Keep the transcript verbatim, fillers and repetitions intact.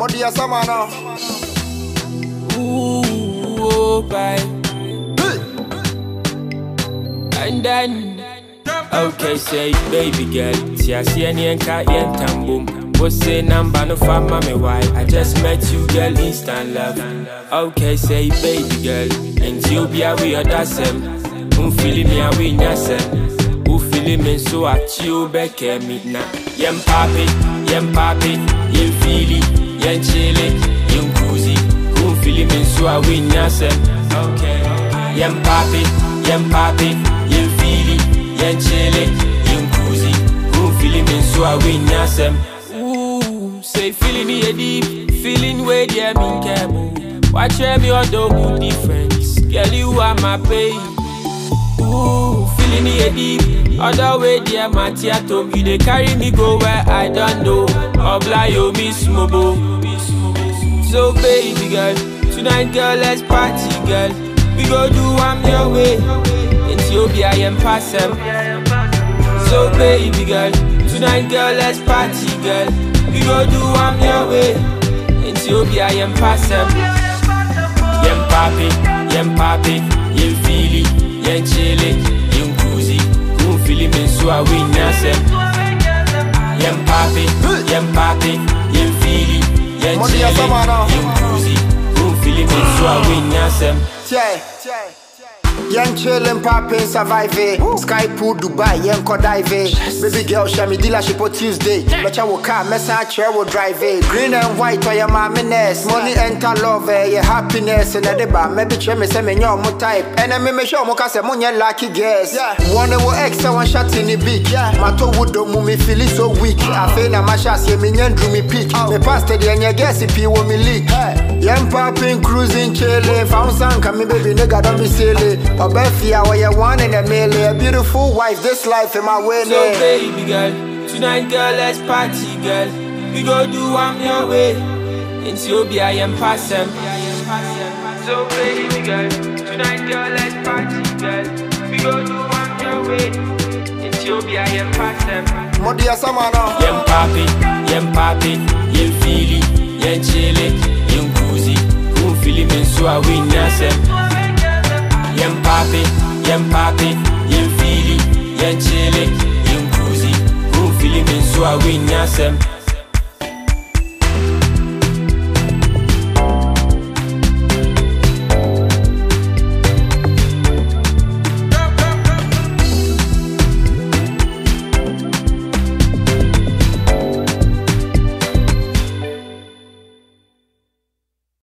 Modia Samana. Ooh, oh, bye. And then, okay, say, baby girl, see, I see any and cat yen tambum. What's say number no for mommy? Why? I just met you, girl, instant love. Okay, say, baby girl, and you'll be away or that's him. Who feeling me away, nyasem. Who feeling me so at you, back at me now. Yem papi, yem papi, yem feely, yem chili, yem cozy. Who feeling me so away, nyasem. Okay, yem papi, yem papi, yem feely, yem chili, yem cozy. Who feeling me so away, nyasem. Ooh, say feeling me a deep, feeling way there mean cable. Watch me or do good difference. Girl, you are my baby. Ooh, feeling me a deep, other way dear Matiato. You they carry me go where I don't know. Obla yo miss mobo. So baby girl, tonight girl let's party girl. We go do one your way. Ethiopia and pass them. So baby girl, tonight girl let's party girl. We go do one your way. Ethiopia and pass them. Yem papi, yem papi, yem feely, yem chili, yem cozy. Who feeling me so I win nyasem. Yem papi, yem papi, yem feely, yem chili, yem cozy. Who feeling me so I win nyasem. Yeah. Yen chillin' poppin' survive. Sky pool Dubai, yen ko dive. Baby girl, show me dealership on Tuesday. Betcha wo car, message chair wo drive. Green and white for your momminess. Money enter love, your happiness. And at the bar, maybe try me say me nyo mo type. And I me show mo kase mo nye lucky guess. One wo ex, I want shot in the beak. Mato wood mu me feel it so weak. I feel na my shots, ye me nyen drew me peak. Me past the yen guess if you wo me leak. Yen poppin' cruising chillin'. Found some come me baby nigga don't be silly. Obefia, where you one in a million. A beautiful wife, this life in my way. So baby girl, tonight girl, let's party girl. We go do one your way. Ethiopia and pass them. So baby girl, tonight girl, let's party girl. We go do one your way. Ethiopia and pass them. Modia Samana. Yem papi, yem papi, yem feely, yem chili, yem cozy. Who feeling me so I win nyasem. Yem papi, yem papi, yem feely, yem chili, yem cozy. Who feeling me so I win nyasem.